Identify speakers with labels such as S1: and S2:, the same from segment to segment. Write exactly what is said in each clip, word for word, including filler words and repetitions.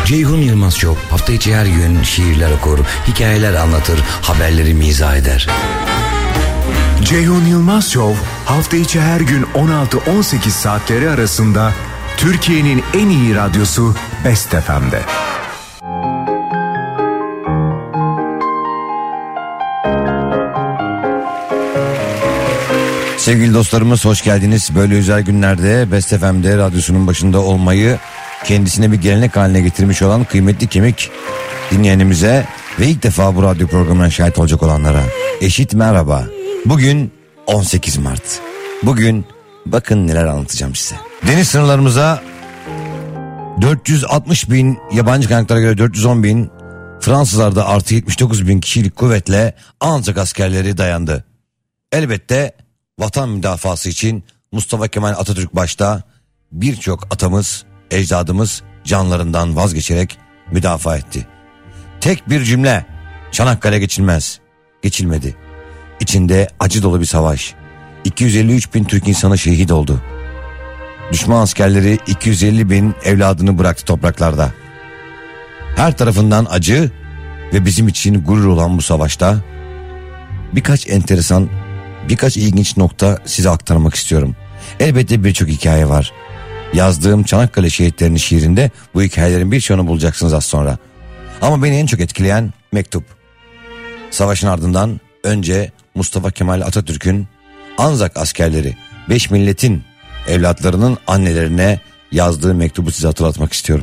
S1: Ceyhun Yılmaz Show hafta içi her gün şiirler okur, hikayeler anlatır, haberleri mizah eder.
S2: Ceyhun Yılmaz Show hafta içi her gün on altı on sekiz saatleri arasında Türkiye'nin en iyi radyosu Best F M'de.
S3: Sevgili dostlarımız, hoş geldiniz. Böyle özel günlerde Best F M'de radyosunun başında olmayı kendisine bir gelenek haline getirmiş olan kıymetli kemik dinleyenimize ve ilk defa bu radyo programına şahit olacak olanlara eşit merhaba. Bugün on sekiz Mart. Bugün bakın neler anlatacağım size. Deniz sınırlarımıza dört yüz altmış bin, yabancı kaynaklara göre dört yüz on bin, Fransızlarda artı yetmiş dokuz bin kişilik kuvvetle ancak askerleri dayandı. Elbette vatan müdafası için Mustafa Kemal Atatürk başta birçok atamız, ecdadımız canlarından vazgeçerek müdafaa etti. Tek bir cümle: Çanakkale geçilmez. Geçilmedi. İçinde acı dolu bir savaş. iki yüz elli üç bin Türk insanı şehit oldu. Düşman askerleri iki yüz elli bin evladını bıraktı topraklarda. Her tarafından acı ve bizim için gurur olan bu savaşta birkaç enteresan, birkaç ilginç nokta size aktarmak istiyorum. Elbette birçok hikaye var. Yazdığım Çanakkale Şehitlerinin şiirinde bu hikayelerin birçoğunu bulacaksınız az sonra. Ama beni en çok etkileyen mektup. Savaşın ardından önce Mustafa Kemal Atatürk'ün Anzak askerleri, beş milletin evlatlarının annelerine yazdığı mektubu size hatırlatmak istiyorum.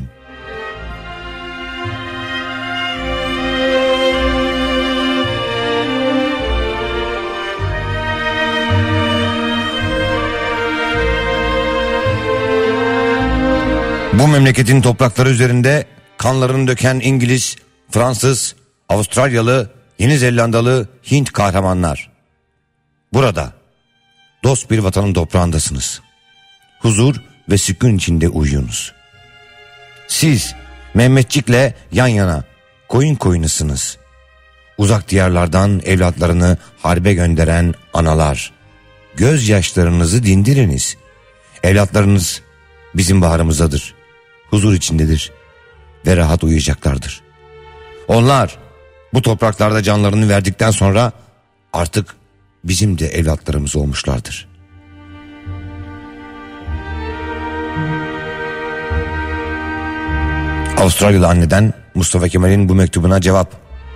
S3: Bu memleketin toprakları üzerinde kanlarını döken İngiliz, Fransız, Avustralyalı, Yeni Zelandalı, Hint kahramanlar. Burada dost bir vatanın toprağındasınız. Huzur ve sükun içinde uyuyunuz. Siz Mehmetçik'le yan yana, koyun koyunusınuz. Uzak diyarlardan evlatlarını harbe gönderen analar. Gözyaşlarınızı dindiriniz. Evlatlarınız bizim baharımızdadır. Huzur içindedir ve rahat uyuyacaklardır. Onlar bu topraklarda canlarını verdikten sonra artık bizim de evlatlarımız olmuşlardır. Avustralyalı anneden Mustafa Kemal'in bu mektubuna cevap.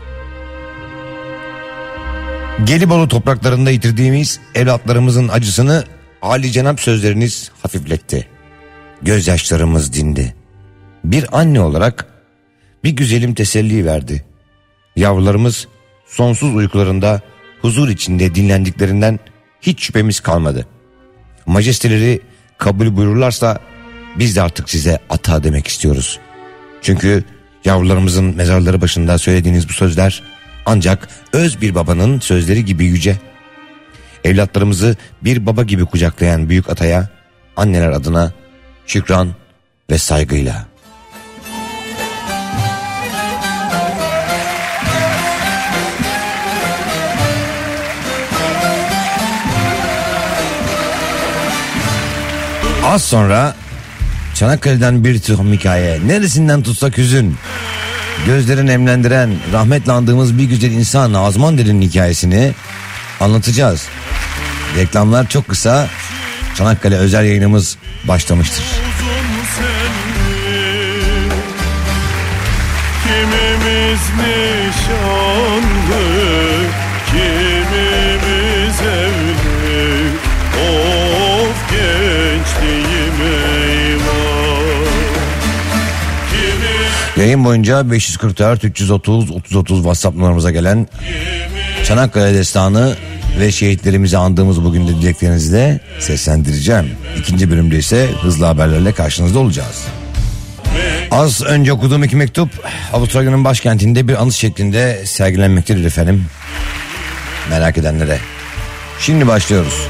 S3: Gelibolu topraklarında yitirdiğimiz evlatlarımızın acısını âlicenap sözleriniz hafifletti. Gözyaşlarımız dindi. Bir anne olarak bir güzelim teselli verdi. Yavrularımız sonsuz uykularında huzur içinde dinlendiklerinden hiç şüphemiz kalmadı. Majesteleri kabul buyururlarsa biz de artık size ata demek istiyoruz. Çünkü yavrularımızın mezarları başında söylediğiniz bu sözler ancak öz bir babanın sözleri gibi yüce. Evlatlarımızı bir baba gibi kucaklayan büyük ataya anneler adına şükran ve saygıyla. Az sonra Çanakkale'den bir tuhum hikaye. Neresinden tutsak hüzün. Gözleri nemlendiren, rahmetle andığımız bir güzel insan Nazım Ander'in hikayesini anlatacağız. Reklamlar çok kısa. Çanakkale özel yayınımız başlamıştır.
S4: Kimimiz nişanlı, kimimiz evli. Of gençliğim eyvah. Kimi...
S3: Yayın boyunca beş yüz kırk dört üç yüz otuz otuz otuz WhatsApp numaramıza gelen Çanakkale destanı ve şehitlerimizi andığımız bugün de dileklerinizle seslendireceğim. İkinci bölümde ise hızlı haberlerle karşınızda olacağız. Az önce okuduğum iki mektup Avustralya'nın başkentinde bir anıt şeklinde sergilenmektedir efendim. Merak edenlere. Şimdi başlıyoruz.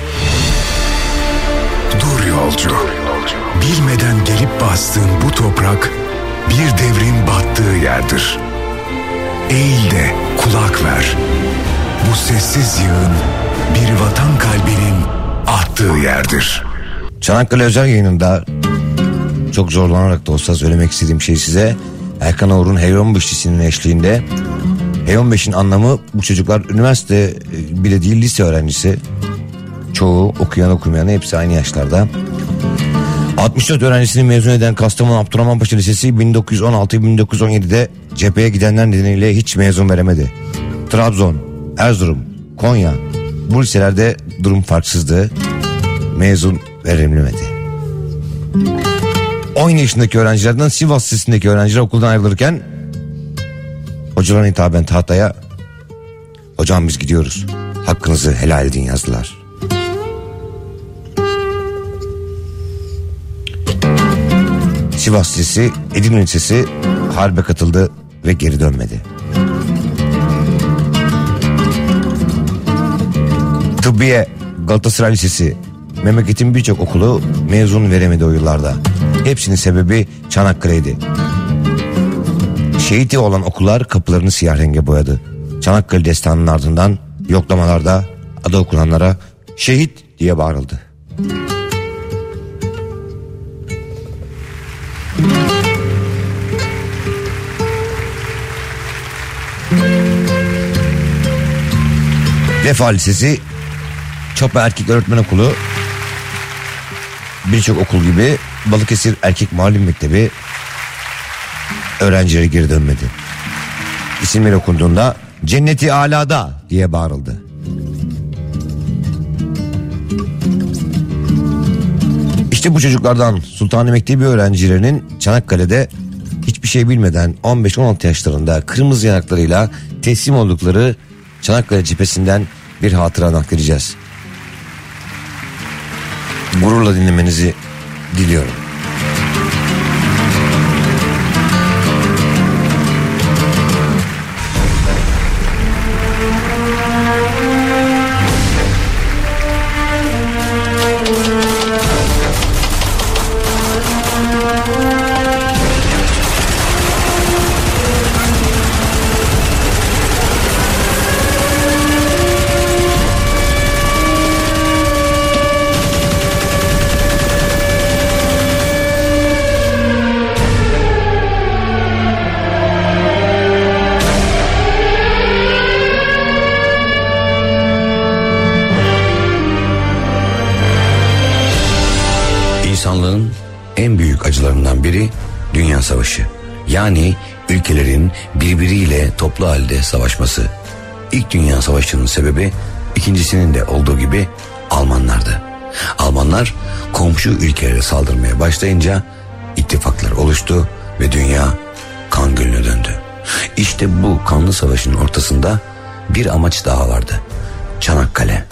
S2: Dur yolcu. Bilmeden gelip bastığın bu toprak bir devrin battığı yerdir. Eğil de kulak ver. Bu sessiz yığın bir vatan kalbinin attığı yerdir.
S3: Çanakkale özel yayınında çok zorlanarak da olsa söylemek istediğim şey size Erkan Oğur'un Hey on beş'lisinin eşliğinde. Hey on beş'in anlamı bu çocuklar üniversite bile değil lise öğrencisi. Çoğu okuyan okumayan hepsi aynı yaşlarda. altmış dört öğrencisini mezun eden Kastamonu Abdurrahmanpaşa Lisesi bin dokuz yüz on altı bin dokuz yüz on yedi'de cepheye gidenler nedeniyle hiç mezun veremedi. Trabzon, Erzurum, Konya bu liselerde durum farksızdı. Mezun verilmedi. on yaşındaki öğrencilerden Sivas Lisesi'ndeki öğrenciler okuldan ayrılırken hocalarına hitaben tahtaya "Hocam biz gidiyoruz, hakkınızı helal edin" yazdılar. Sivas Lisesi, Edirne Lisesi harbe katıldı ve geri dönmedi. Tıbbiye, Galatasaray Lisesi, memleketin birçok okulu mezun veremedi o yıllarda. Hepsinin sebebi Çanakkale'ydi. Şehiti olan okullar kapılarını siyah renge boyadı. Çanakkale destanının ardından yoklamalarda adı okunanlara şehit diye bağırıldı. Vefa Lisesi, Çapa Erkek Öğretmen Okulu, birçok okul gibi Balıkesir Erkek Muallim Mektebi öğrencileri geri dönmedi. İsimleri okunduğunda "Cenneti Ala'da" diye bağırıldı. İşte bu çocuklardan Sultani Mektebi öğrencilerinin Çanakkale'de hiçbir şey bilmeden on beş on altı yaşlarında kırmızı yanaklarıyla teslim oldukları Çanakkale cephesinden bir hatıra nakledeceğiz. Gururla dinlemenizi diliyorum.
S1: İnsanlığın en büyük acılarından biri Dünya Savaşı. Yani ülkelerin birbiriyle toplu halde savaşması. İlk Dünya Savaşı'nın sebebi ikincisinin de olduğu gibi Almanlardı. Almanlar komşu ülkelere saldırmaya başlayınca ittifaklar oluştu ve dünya kan gölüne döndü. İşte bu kanlı savaşın ortasında bir amaç daha vardı: Çanakkale.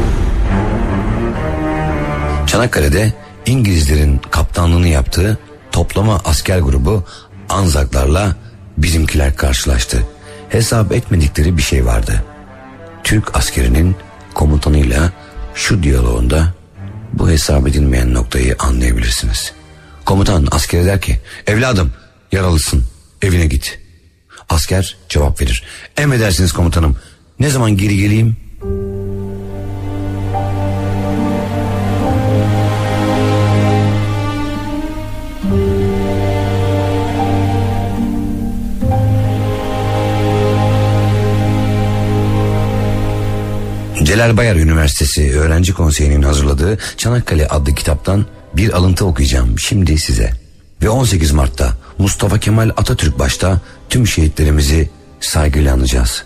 S1: Çanakkale'de İngilizlerin kaptanlığını yaptığı toplama asker grubu Anzaklarla bizimkiler karşılaştı. Hesap etmedikleri bir şey vardı. Türk askerinin komutanıyla şu diyaloğunda bu hesap edilmeyen noktayı anlayabilirsiniz. Komutan askere der ki, "Evladım, yaralısın, evine git." Asker cevap verir, "Emredersiniz komutanım, ne zaman geri geleyim?" Celal Bayar Üniversitesi Öğrenci Konseyi'nin hazırladığı Çanakkale adlı kitaptan bir alıntı okuyacağım şimdi size. Ve on sekiz Mart'ta Mustafa Kemal Atatürk başta tüm şehitlerimizi saygıyla anacağız.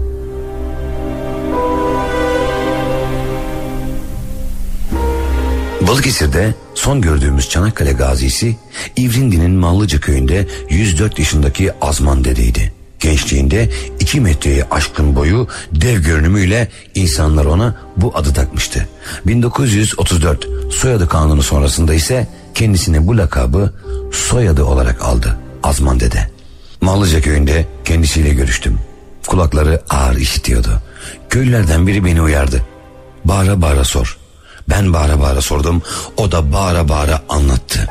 S1: Balıkesir'de son gördüğümüz Çanakkale gazisi İvrindi'nin Mallıca köyünde yüz dört yaşındaki Azman dedeydi. Gençliğinde iki metreye aşkın boyu, dev görünümüyle insanlar ona bu adı takmıştı. bin dokuz yüz otuz dört soyadı kanunu sonrasında ise kendisine bu lakabı soyadı olarak aldı: Azman dede. Mallıca köyünde kendisiyle görüştüm. Kulakları ağır işitiyordu. Köylülerden biri beni uyardı: "Bağıra bağıra sor." Ben bağıra bağıra sordum. O da bağıra bağıra anlattı.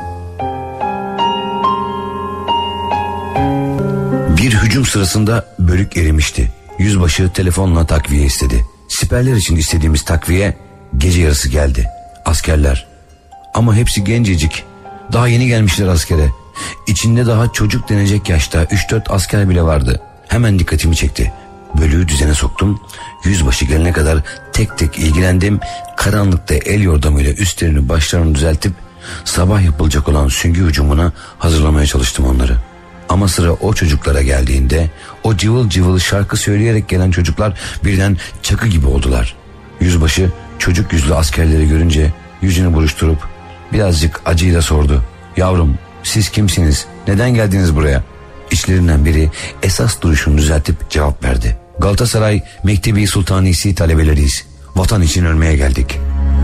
S1: Bir hücum sırasında bölük erimişti. Yüzbaşı telefonla takviye istedi. Siperler için istediğimiz takviye gece yarısı geldi. Askerler, ama hepsi gencecik, daha yeni gelmişler askere. İçinde daha çocuk denecek yaşta üç dört asker bile vardı. Hemen dikkatimi çekti. Bölüğü düzene soktum. Yüzbaşı gelene kadar tek tek ilgilendim. Karanlıkta el yordamıyla üstlerini başlarını düzeltip sabah yapılacak olan süngü hücumuna hazırlamaya çalıştım onları. Ama sıra o çocuklara geldiğinde o cıvıl cıvıl şarkı söyleyerek gelen çocuklar birden çakı gibi oldular. Yüzbaşı çocuk yüzlü askerleri görünce yüzünü buruşturup birazcık acıyla sordu. Yavrum, siz kimsiniz? Neden geldiniz buraya? İçlerinden biri esas duruşunu düzeltip cevap verdi. Galatasaray Mektebi Sultanisi talebeleriyiz. Vatan için ölmeye geldik.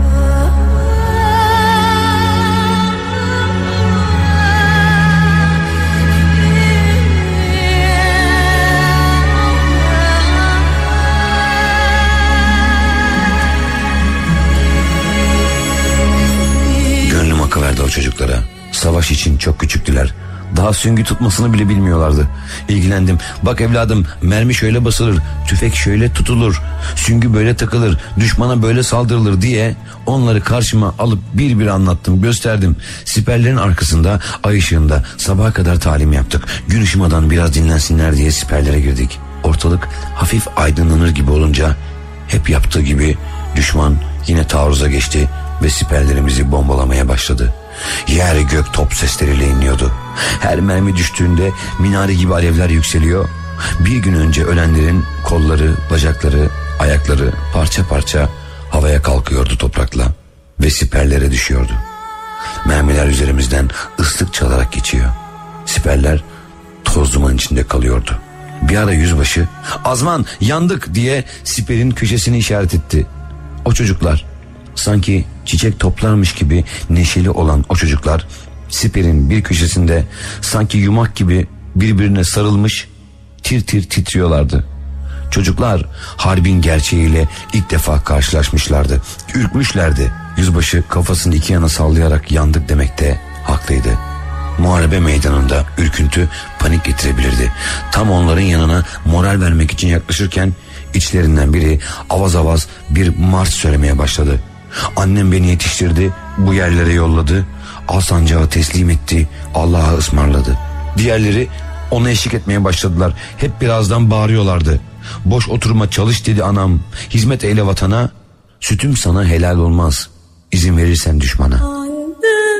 S1: Gönlüm akıverdi o çocuklara. Savaş için çok küçüktüler. Daha süngü tutmasını bile bilmiyorlardı. İlgilendim. Bak evladım, mermi şöyle basılır, tüfek şöyle tutulur, süngü böyle takılır, düşmana böyle saldırılır diye onları karşıma alıp bir bir anlattım, gösterdim. Siperlerin arkasında ay ışığında sabaha kadar talim yaptık. Gün ışımadan biraz dinlensinler diye siperlere girdik. Ortalık hafif aydınlanır gibi olunca hep yaptığı gibi düşman yine taarruza geçti ve siperlerimizi bombalamaya başladı. Yer gök top sesleriyle inliyordu. Her mermi düştüğünde minare gibi alevler yükseliyor. Bir gün önce ölenlerin kolları, bacakları, ayakları parça parça havaya kalkıyordu toprakla ve siperlere düşüyordu. Mermiler üzerimizden ıslık çalarak geçiyor. Siperler toz duman içinde kalıyordu. Bir ara yüzbaşı "Azman, yandık" diye siperin köşesini işaret etti. O çocuklar, sanki çiçek toplarmış gibi neşeli olan o çocuklar siperin bir köşesinde sanki yumak gibi birbirine sarılmış tir tir titriyorlardı. Çocuklar harbin gerçeğiyle ilk defa karşılaşmışlardı. Ürkmüşlerdi. Yüzbaşı kafasını iki yana sallayarak yandık demekte haklıydı. Muharebe meydanında ürküntü panik getirebilirdi. Tam onların yanına moral vermek için yaklaşırken içlerinden biri avaz avaz bir marş söylemeye başladı. Annem beni yetiştirdi, bu yerlere yolladı, al sancağı teslim etti, Allah'a ısmarladı. Diğerleri ona eşlik etmeye başladılar. Hep birazdan bağırıyorlardı. Boş oturma, çalış dedi anam, hizmet eyle vatana, sütüm sana helal olmaz, izin verirsen düşmana.
S5: Annem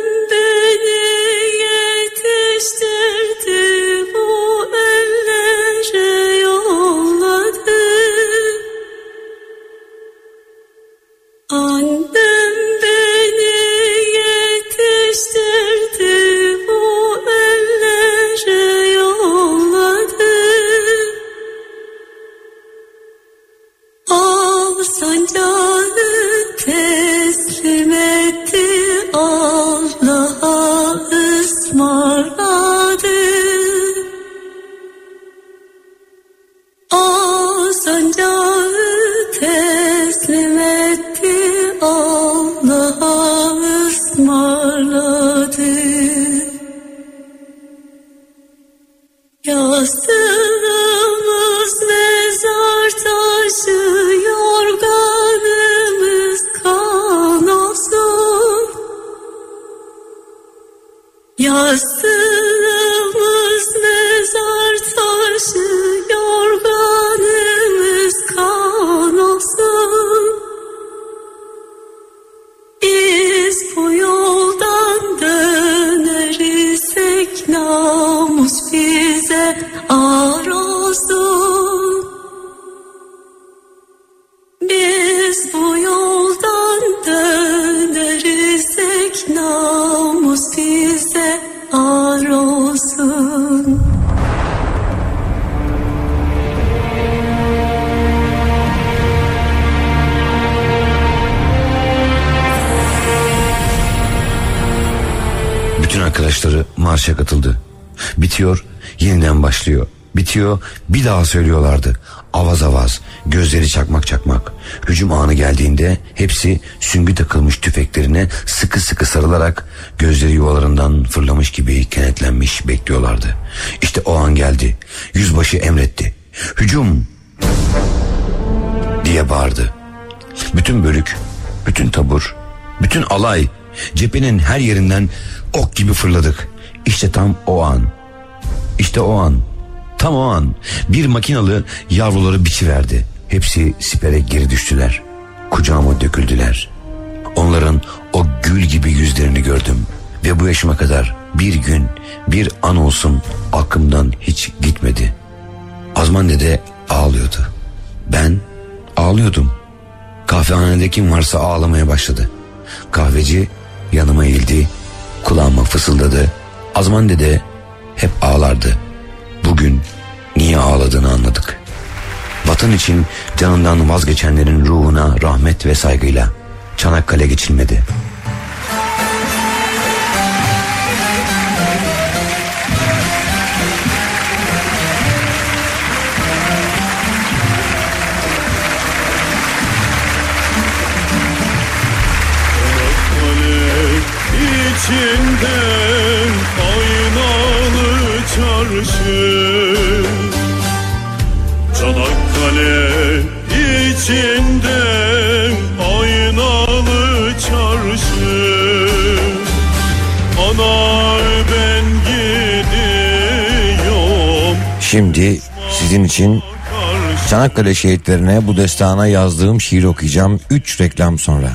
S5: beni yetiştirdi, bu ellere yolladı. Annem beni yetiştirdi, bu ellere yolladı. Al sancağı teslim etti, Allah'a ısmarladı. Al sancağı teslim etti, Allah'a ısmarladı. Yastığımız mezar taşı, yorganımız kan olsun. Yastığımız mezar taşı, yorganımız kan olsun. Biz bu yoldan dönerirsek namus bize ağır olsun. Biz bu yoldan dönerirsek namus bize ağır olsun.
S1: Bütün arkadaşları marşa katıldı. Bitiyor, yeniden başlıyor. Bitiyor, bir daha söylüyorlardı. Avaz avaz, gözleri çakmak çakmak. Hücum anı geldiğinde hepsi süngü takılmış tüfeklerine sıkı sıkı sarılarak gözleri yuvalarından fırlamış gibi kenetlenmiş bekliyorlardı. İşte o an geldi. Yüzbaşı emretti. "Hücum!" diye bağırdı. Bütün bölük, bütün tabur, bütün alay cephenin her yerinden ok gibi fırladık. İşte tam o an, işte o an, tam o an bir makinalı yavruları biçiverdi. Hepsi sipere geri düştüler. Kucağıma döküldüler. Onların o gül gibi yüzlerini gördüm. Ve bu yaşıma kadar bir gün, bir an olsun aklımdan hiç gitmedi. Azman dede ağlıyordu. Ben ağlıyordum. Kahvehanede kim varsa ağlamaya başladı. Kahveci yanıma eğildi, kulağıma fısıldadı. Azman dede hep ağlardı. Bugün niye ağladığını anladık. Vatan için canından vazgeçenlerin ruhuna rahmet ve saygıyla Çanakkale geçilmedi.
S4: İçinde aynalı çarşı, Çanakkale içinde aynalı çarşı, ana ben gidiyorum.
S3: Şimdi sizin için Çanakkale şehitlerine bu destana yazdığım şiir okuyacağım. Üç reklam sonra.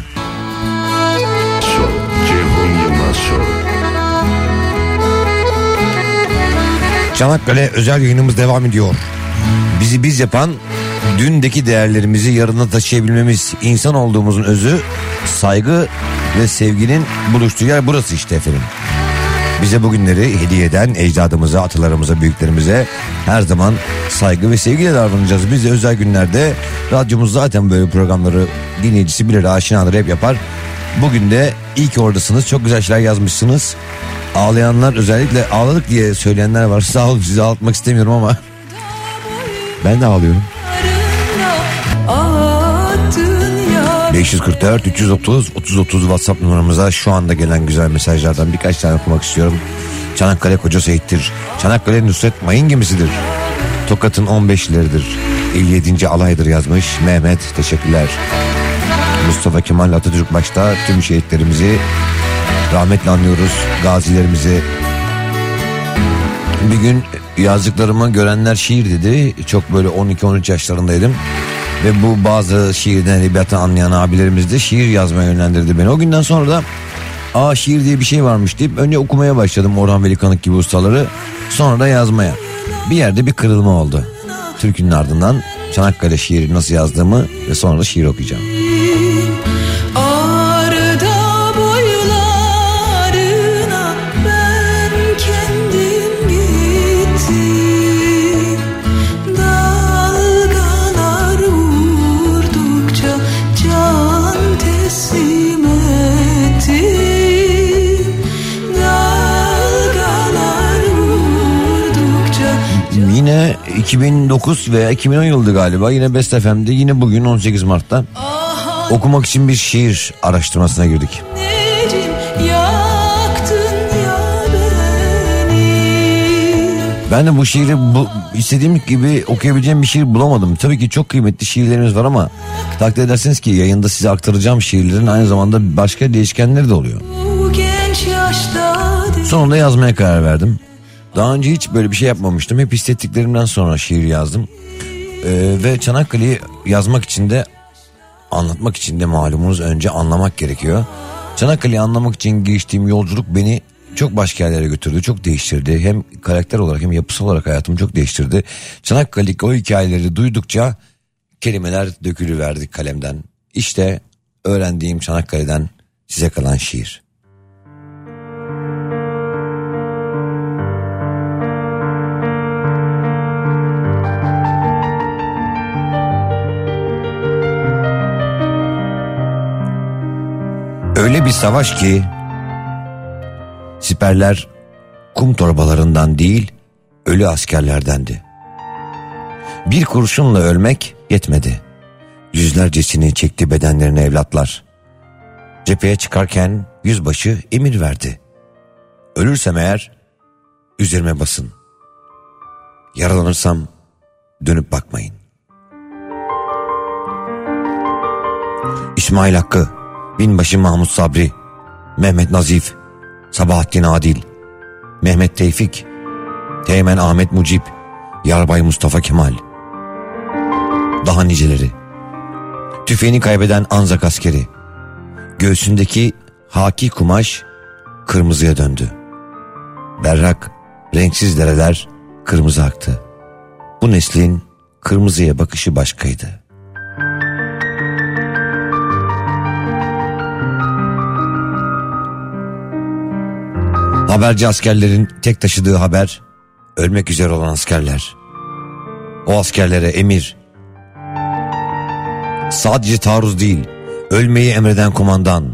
S3: Çanakkale özel yayınımız devam ediyor. Bizi biz yapan, dündeki değerlerimizi yarına taşıyabilmemiz, insan olduğumuzun özü, saygı ve sevginin buluştuğu yer burası işte efendim. Bize bugünleri hediye eden ecdadımıza, atalarımıza, büyüklerimize her zaman saygı ve sevgiyle davranacağız. Biz de özel günlerde, radyomuz zaten böyle programları dinleyicisi bilir, aşinadır, hep yapar. Bugün de iyi ki oradasınız, çok güzel şeyler yazmışsınız. Ağlayanlar, özellikle ağladık diye söyleyenler var. Sağ olun, sizi ağlatmak istemiyorum ama ben de ağlıyorum. beş yüz kırk dört üç yüz otuz otuz otuz WhatsApp numaramıza şu anda gelen güzel mesajlardan birkaç tane okumak istiyorum. Çanakkale koca şehittir. Çanakkale Nusret Mayın gemisidir. Tokat'ın on beşleridir. elli yedinci alaydır yazmış Mehmet, teşekkürler. Mustafa Kemal Atatürk başta tüm şehitlerimizi rahmetle anıyoruz, gazilerimizi. Bir gün yazdıklarımı görenler şiir dedi. Çok böyle on iki on üç yaşlarındaydım. Ve bu bazı şiirden edebiyatı anlayan abilerimiz de şiir yazmaya yönlendirdi beni. O günden sonra da aa şiir diye bir şey varmış deyip önce okumaya başladım Orhan Veli Kanık gibi ustaları. Sonra da yazmaya. Bir yerde bir kırılma oldu. Türkünün ardından Çanakkale şiiri nasıl yazdığımı ve sonra da şiir okuyacağım. Yine iki bin dokuz veya iki bin on yıldı galiba, yine Best F M'de, yine bugün on sekiz Mart'ta okumak için bir şiir araştırmasına girdik. Ben de bu şiiri bu, istediğim gibi okuyabileceğim bir şiir bulamadım. Tabii ki çok kıymetli şiirlerimiz var ama takdir edersiniz ki yayında size aktaracağım şiirlerin aynı zamanda başka değişkenleri de oluyor. Sonunda yazmaya karar verdim. Daha önce hiç böyle bir şey yapmamıştım. Hep hissettiklerimden sonra şiir yazdım. Ee, ve Çanakkale'yi yazmak için de, anlatmak için de malumunuz önce anlamak gerekiyor. Çanakkale'yi anlamak için geçtiğim yolculuk beni çok başka yerlere götürdü. Çok değiştirdi. Hem karakter olarak hem yapısal olarak hayatımı çok değiştirdi. Çanakkale'deki o hikayeleri duydukça kelimeler dökülüverdi kalemden. İşte öğrendiğim Çanakkale'den size kalan şiir. Öyle bir savaş ki siperler kum torbalarından değil, ölü askerlerdendi. Bir kurşunla ölmek yetmedi. Yüzlercesini çekti bedenlerine evlatlar. Cepheye çıkarken yüzbaşı emir verdi. Ölürsem eğer üzerime basın. Yaralanırsam dönüp bakmayın. İsmail Hakkı, Binbaşı Mahmut Sabri, Mehmet Nazif, Sabahattin Adil, Mehmet Tevfik, Teğmen Ahmet Mucip, Yarbay Mustafa Kemal. Daha niceleri. Tüfeğini kaybeden Anzak askeri. Göğsündeki haki kumaş kırmızıya döndü. Berrak, renksiz dereler kırmızı aktı. Bu neslin kırmızıya bakışı başkaydı. Haberci askerlerin tek taşıdığı haber, ölmek üzere olan askerler. O askerlere emir, sadece taarruz değil, ölmeyi emreden kumandan.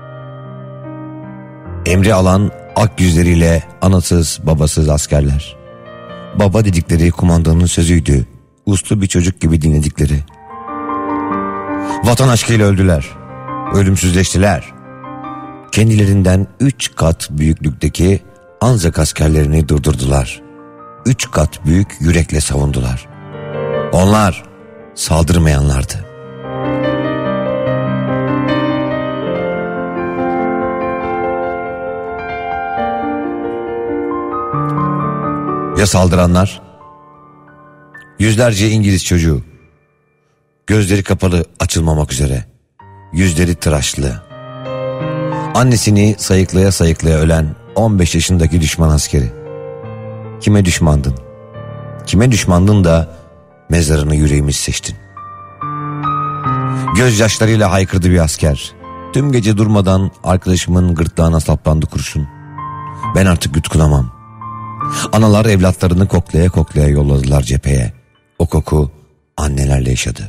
S3: Emri alan ak yüzleriyle anasız babasız askerler. Baba dedikleri kumandanın sözüydü, uslu bir çocuk gibi dinledikleri. Vatan aşkıyla öldüler, ölümsüzleştiler. Kendilerinden üç kat büyüklükteki Anzak askerlerini durdurdular. Üç kat büyük yürekle savundular. Onlar saldırmayanlardı. Ya saldıranlar? Yüzlerce İngiliz çocuğu. Gözleri kapalı, açılmamak üzere. Yüzleri tıraşlı. Annesini sayıklaya sayıklaya ölen on beş yaşındaki düşman askeri. Kime düşmandın? Kime düşmandın da mezarını yüreğimiz seçtin? Gözyaşlarıyla haykırdı bir asker. Tüm gece durmadan arkadaşımın gırtlağına saplandı kurşun. Ben artık yutkunamam. Analar evlatlarını koklaya koklaya yolladılar cepheye. O koku annelerle yaşadı.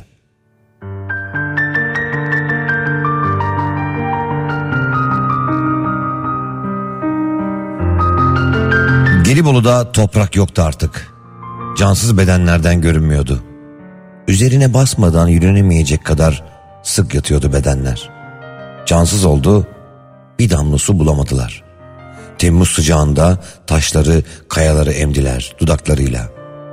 S3: Gelibolu'da toprak yoktu artık. Cansız bedenlerden görünmüyordu. Üzerine basmadan yürünemeyecek kadar sık yatıyordu bedenler. Cansız oldu, bir damla su bulamadılar. Temmuz sıcağında taşları, kayaları emdiler dudaklarıyla.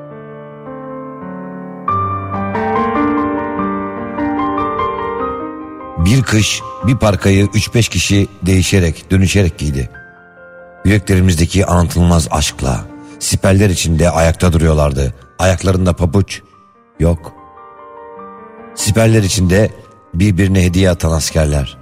S3: Bir kış bir parkayı üç beş kişi değişerek, dönüşerek giydi. Yüreklerimizdeki anlatılmaz aşkla, siperler içinde ayakta duruyorlardı. Ayaklarında pabuç yok. Siperler içinde birbirine hediye atan askerler.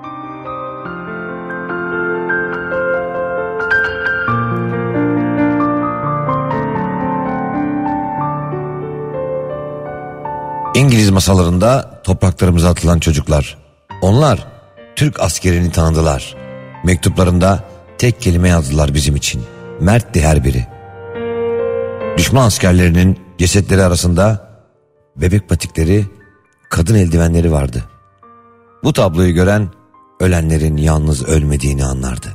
S3: İngiliz masalarında topraklarımıza atılan çocuklar. Onlar Türk askerini tanıdılar. Mektuplarında tek kelime yazdılar bizim için. Mertti her biri. Düşman askerlerinin cesetleri arasında bebek patikleri, kadın eldivenleri vardı. Bu tabloyu gören ölenlerin yalnız ölmediğini anlardı.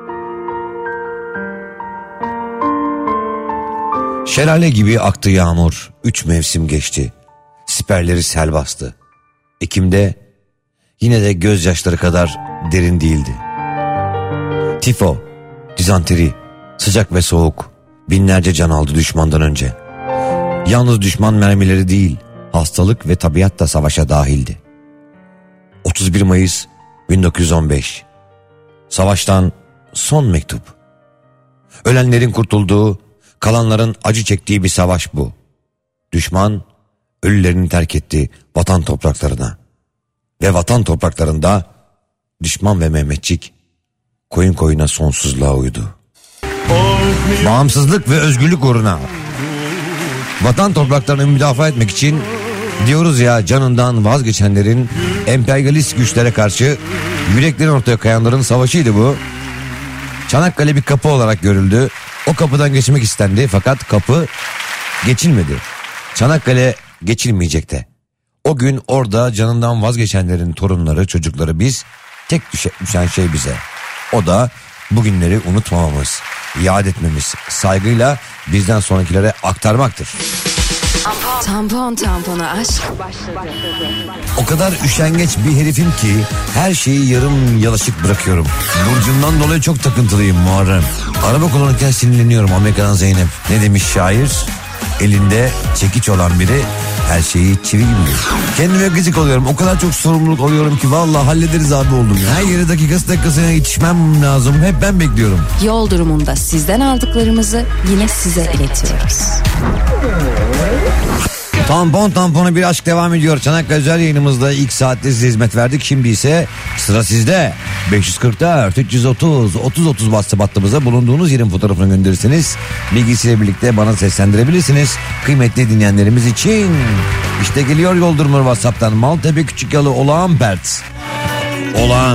S3: Şelale gibi aktı yağmur, üç mevsim geçti. Siperleri sel bastı. Ekim'de yine de gözyaşları kadar derin değildi. Tifo, dizanteri, sıcak ve soğuk binlerce can aldı düşmandan önce. Yalnız düşman mermileri değil, hastalık ve tabiat da savaşa dahildi. otuz bir Mayıs bin dokuz yüz on beş. Savaştan son mektup. Ölenlerin kurtulduğu, kalanların acı çektiği bir savaş bu. Düşman ölülerini terk etti vatan topraklarına. Ve vatan topraklarında düşman ve Mehmetçik koyun koyuna sonsuzluğa uydu. Bağımsızlık ve özgürlük uğruna vatan topraklarını müdafaa etmek için diyoruz ya, canından vazgeçenlerin, emperyalist güçlere karşı yüreklerin ortaya kayanların savaşıydı bu. Çanakkale bir kapı olarak görüldü. O kapıdan geçmek istendi fakat kapı geçilmedi. Çanakkale geçilmeyecekti. O gün orada canından vazgeçenlerin torunları, çocukları biz, tek düşen şey bize. O da bugünleri unutmamamız, yad etmemiz, saygıyla bizden sonrakilere aktarmaktır.
S6: Tampon tampona aşk.
S3: O kadar üşengeç bir herifim ki her şeyi yarım yalaşık bırakıyorum. Burcumdan dolayı çok takıntılıyım Muharrem. Araba kullanırken sinirleniyorum. Amerika'dan Zeynep. Ne demiş şair? elinde çekiç olan biri her şeyi çivi gibi görüyor. Kendime gıcık oluyorum. O kadar çok sorumluluk alıyorum ki vallahi hallederiz abi oldum ya. Her yere dakikası dakikasına yetişmem lazım. Hep ben bekliyorum.
S6: Yol durumunda sizden aldıklarımızı yine size iletiyoruz.
S3: Tampon tampona bir aşk devam ediyor. Çanakkale özel yayınımızda ilk saatte size hizmet verdik. Şimdi ise sıra sizde. beş yüz kırk dört üç yüz otuz otuz otuz WhatsApp hattımıza bulunduğunuz yerin fotoğrafını gönderirseniz bilgisiyle birlikte bana seslendirebilirsiniz. Kıymetli dinleyenlerimiz için işte geliyor yol durumu WhatsApp'tan. Maltepe Küçükyalı Olağan Pert. Olağan.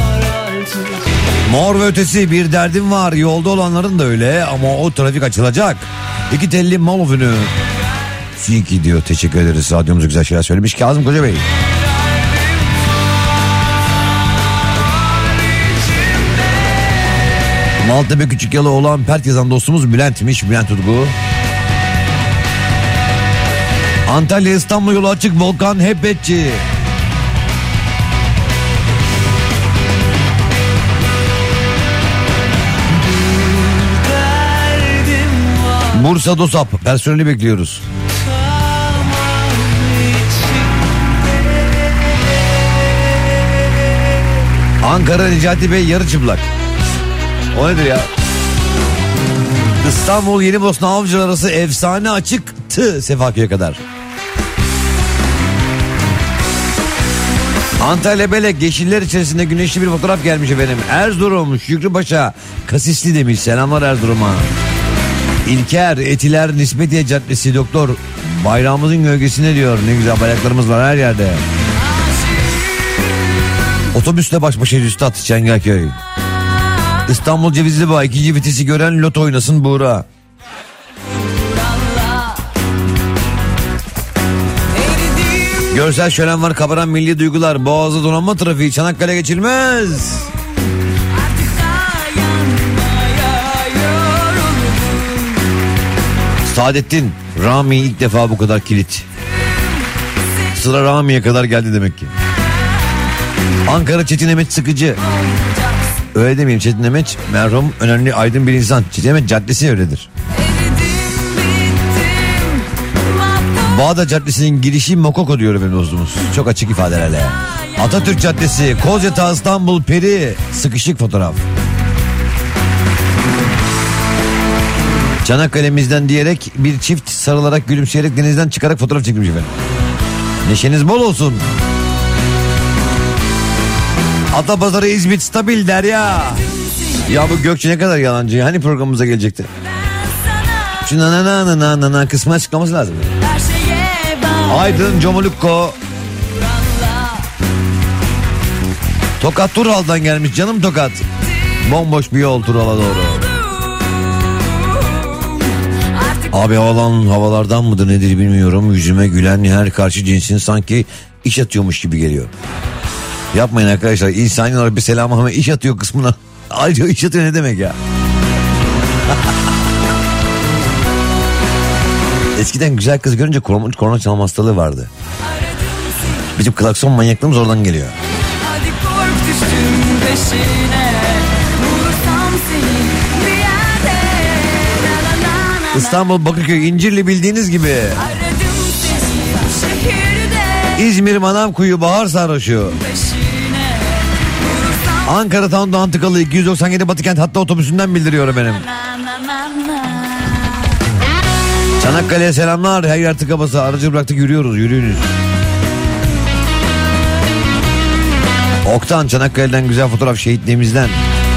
S3: Mor ve ötesi bir derdim var. Yolda olanların da öyle ama o trafik açılacak. İki telli mal övünü. Siki diyor, teşekkür ederiz. Radyomuza güzel şeyler söylemiş Kazım Koca Bey. Maltepe Küçükyalı olan Pert yazan dostumuz Bülent'miş. Bülent Utku. Antalya İstanbul yolu açık, Volkan Hepetçi. Bursa DOSAP personeli bekliyoruz. Ankara Necati Bey yarı çıplak. O nedir ya? İstanbul Yenibosna Avcılar arası efsane açıktı Sefaköy'e kadar. Antalya Belek yeşiller içerisinde güneşli bir fotoğraf gelmiş efendim. Erzurum Şükrüpaşa Kasisli demiş. Selamlar Erzurum'a. İlker Etiler Nispetiye Caddesi doktor bayrağımızın gölgesine diyor. Ne güzel bayraklarımız var her yerde. Otobüsle baş başayız üstad Çengelköy. İstanbul Cevizli Bağ ikinci vitesi gören lot oynasın Buğra. Görsel şölen var, kabaran milli duygular. Boğazı donanma trafiği, Çanakkale geçilmez. Saadettin, Rami ilk defa bu kadar kilit. Sıra Rami'ye kadar geldi demek ki. Ankara Çetin Emet sıkıcı. Öyle demeyeyim, Çetin Emet merhum önemli aydın bir insan. Çetin Emet Caddesi öyledir. Bağdat Caddesi'nin girişi Mokoko diyor benim dostumuz. Çok açık ifadelerle. Atatürk Caddesi, Kozyatağı İstanbul Peri. Sıkışık fotoğraf. Çanakkale'mizden diyerek bir çift sarılarak gülümseyerek denizden çıkarak fotoğraf çekmiş efendim. Neşeniz bol olsun. Atapazarı İzmit stabil der ya. Ya bu Gökçe ne kadar yalancı. Hani programımıza gelecekti? Şu na na na na na na kısmı açıklaması lazım. Aydın Comolukko. Tokat Turhal'dan gelmiş canım Tokat. Bomboş bir yol Turhal'a doğru. Abi havalan havalardan mıdır nedir bilmiyorum. Yüzüme gülen her karşı cinsin sanki iş atıyormuş gibi geliyor. Yapmayın arkadaşlar. İnsani olarak bir selam ama iş atıyor kısmına. Ayrıca iş atıyor ne demek ya? Eskiden güzel kız görünce korona, korona çalma hastalığı vardı. Bizim klakson manyaklığımız oradan geliyor.
S5: Hadi kork düştüm peşine, bulursam seni bir yerde. Na, na, na, na.
S3: İstanbul Bakırköy İncirli bildiğiniz gibi.
S5: Aradım seni şehirde.
S3: İzmir Manavkuyu Bahar Sarhoşu.
S5: Peşine, bulursam
S3: Ankara Tanrı Antikalı iki yüz doksan yedi Batıkent hatta otobüsünden bildiriyor benim.
S5: na, na, na, na.
S3: Çanakkale'ye selamlar. Her yer tıka basa. Aracı bıraktık yürüyoruz. Yürüyünüz. Oktan Çanakkale'den güzel fotoğraf şehitliğimizden.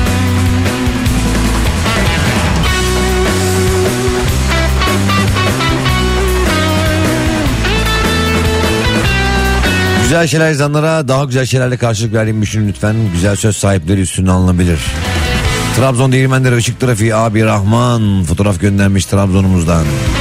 S3: Güzel şeyler yazanlara daha güzel şeylerle karşılık verdiğimi düşünün lütfen. Güzel söz sahipleri üstüne alınabilir. Trabzon Değirmenleri ışık trafiği abi Rahman fotoğraf göndermiş Trabzon'umuzdan.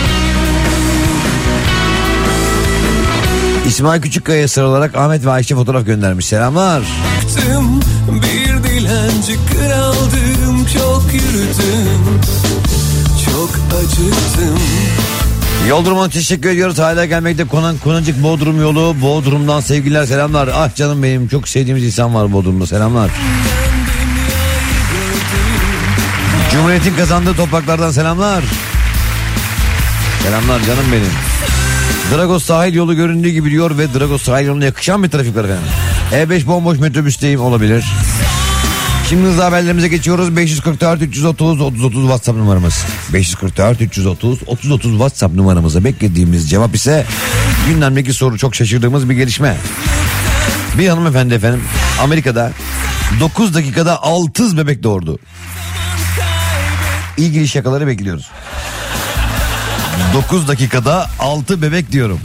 S3: İsmail Küçükkaya sıra olarak Ahmet ve Ayşe fotoğraf göndermiş. Selamlar.
S7: Bir dilenci kraldım, çok yürüdüm, çok acıktım.
S3: Yol durumuna teşekkür ediyoruz. Hala gelmekte Konan, Konacık Bodrum yolu. Bodrum'dan sevgiler selamlar. Ah canım benim çok sevdiğimiz insan var Bodrum'da. Selamlar. Cumhuriyet'in kazandığı topraklardan selamlar. Selamlar canım benim. Dragos sahil yolu göründüğü gibi diyor ve Dragos sahil yoluna yakışan bir trafik var efendim. E beş bomboş, metrobüsteyim, olabilir. Şimdi hızlı haberlerimize geçiyoruz. beş yüz kırk dört üç yüz otuz otuz otuz WhatsApp numaramız. beş yüz kırk dört üç yüz otuz otuz otuz WhatsApp numaramıza beklediğimiz cevap ise gündemdeki soru, çok şaşırdığımız bir gelişme. Bir hanımefendi efendim Amerika'da dokuz dakikada altı bebek doğurdu. İlgili şakaları bekliyoruz. dokuz dakikada altı bebek diyorum.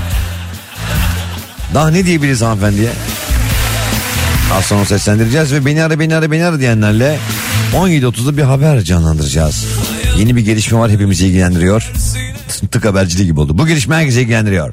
S3: Daha ne diyebiliriz hanımefendiye? Az sonra seslendireceğiz ve beni ara beni ara beni ara diyenlerle on yedi otuzda bir haber canlandıracağız. Yeni bir gelişme var, hepimizi ilgilendiriyor. Tık haberciliği gibi oldu. Bu gelişme herkese ilgilendiriyor.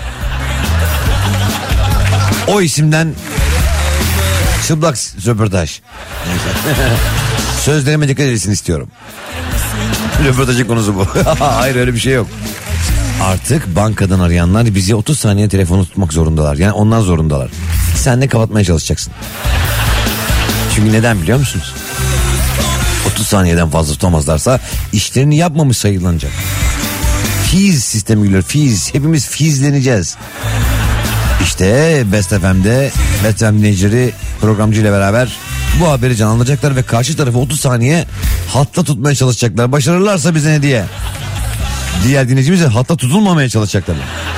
S3: O isimden çıplak röportaj. Sözlerime dikkat edilsin istiyorum. Röportajın konusu bu. Hayır, öyle bir şey yok. Artık bankadan arayanlar bizi otuz saniye telefonu tutmak zorundalar. Yani ondan zorundalar. Sen de kapatmaya çalışacaksın. Çünkü neden biliyor musunuz? otuz saniyeden fazla tutamazlarsa işlerini yapmamış sayılanacak. Fiz sistemi geliyor. Fiz. Hepimiz fizleneceğiz. İşte Best F M'de Best F M dinleyicileri programcı ile beraber bu haberi canlandıracaklar ve karşı tarafı otuz saniye hatta tutmaya çalışacaklar. Başarırlarsa bize ne diye? Diğer dinleyicimiz de hatta tutulmamaya çalışacaklar.